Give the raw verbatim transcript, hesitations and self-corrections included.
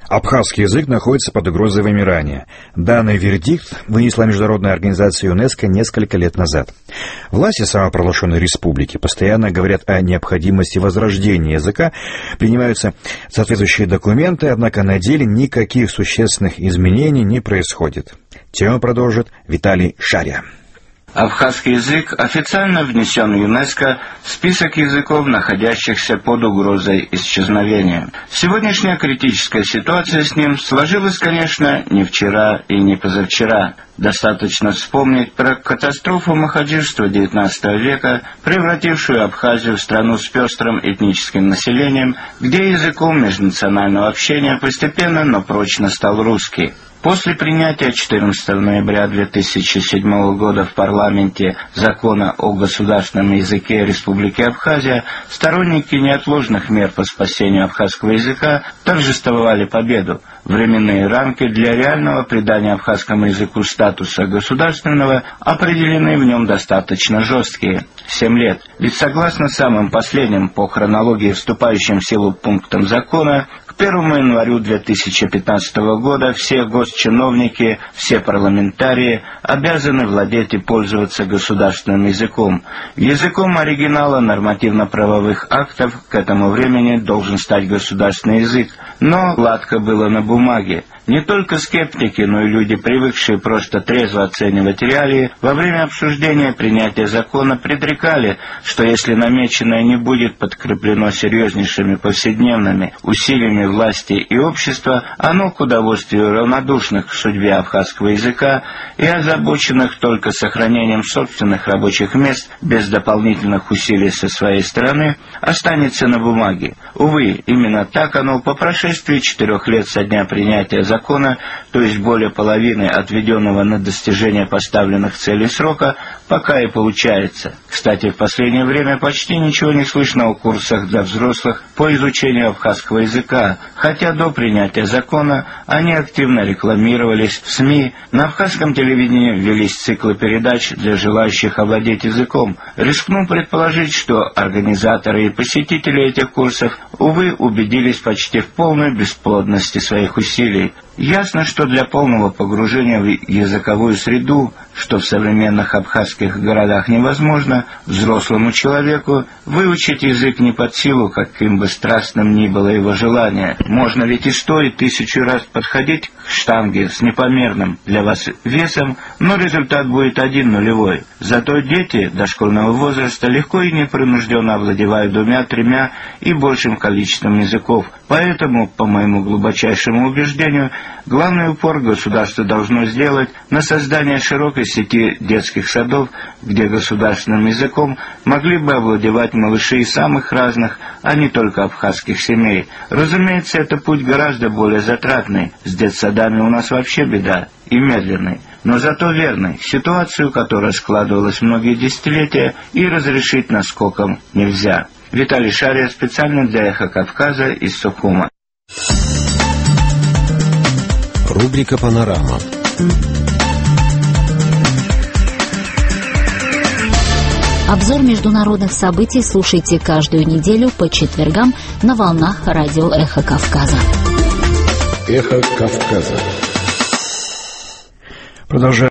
Абхазский язык находится под угрозой вымирания. Данный вердикт вынесла Международная организация ЮНЕСКО несколько лет назад. Власти самопровозглашенной республики постоянно говорят о необходимости возрождения языка, принимаются соответствующие документы, однако на деле никаких существенных изменений не происходит. Тему продолжит Виталий Шария. Абхазский язык официально внесен в ЮНЕСКО в список языков, находящихся под угрозой исчезновения. Сегодняшняя критическая ситуация с ним сложилась, конечно, не вчера и не позавчера. Достаточно вспомнить про катастрофу махаджирства девятнадцатого века, превратившую Абхазию в страну с пестрым этническим населением, где языком межнационального общения постепенно, но прочно стал русский. После принятия четырнадцатого ноября две тысячи седьмого года в парламенте закона о государственном языке Республики Абхазия сторонники неотложных мер по спасению абхазского языка торжествовали победу. Временные рамки для реального придания абхазскому языку статуса государственного определены в нем достаточно жесткие – семь лет. Ведь согласно самым последним по хронологии вступающим в силу пунктам закона, к первому января две тысячи пятнадцатого года все госчиновники, все парламентарии обязаны владеть и пользоваться государственным языком. Языком оригинала нормативно-правовых актов к этому времени должен стать государственный язык, но гладко было на бумаге. Не только скептики, но и люди, привыкшие просто трезво оценивать реалии, во время обсуждения принятия закона предрекали, что если намеченное не будет подкреплено серьезнейшими повседневными усилиями власти и общества, оно к удовольствию равнодушных к судьбе абхазского языка и озабоченных только сохранением собственных рабочих мест без дополнительных усилий со своей стороны, останется на бумаге. Увы, именно так оно по прошествии четырех лет со дня принятия закона закона, то есть более половины отведенного на достижение поставленных целей срока, пока и получается. Кстати, в последнее время почти ничего не слышно о курсах для взрослых по изучению абхазского языка, хотя до принятия закона они активно рекламировались в СМИ, на абхазском телевидении велись циклы передач для желающих овладеть языком. Рискну предположить, что организаторы и посетители этих курсов, увы, убедились почти в полной бесплодности своих усилий. Ясно, что для полного погружения в языковую среду, что в современных абхазских городах невозможно, взрослому человеку выучить язык не под силу, каким бы страстным ни было его желание. Можно ведь и сто, и тысячу раз подходить к штанге с непомерным для вас весом, но результат будет один нулевой. Зато дети дошкольного возраста легко и непринужденно овладевают двумя, тремя и большим количеством языков. Поэтому, по моему глубочайшему убеждению, главный упор государство должно сделать на создание широкой сети детских садов, где государственным языком могли бы овладевать малыши из самых разных, а не только абхазских семей. Разумеется, это путь гораздо более затратный. С детсадами у нас вообще беда. И медленный. Но зато верный. Ситуацию, которая складывалась многие десятилетия, и разрешить наскоком нельзя. Виталий Шария специально для Эхо Кавказа из Сухума. Рубрика «Панорама». Обзор международных событий слушайте каждую неделю по четвергам на волнах радио «Эхо Кавказа». «Эхо Кавказа». Продолжаем.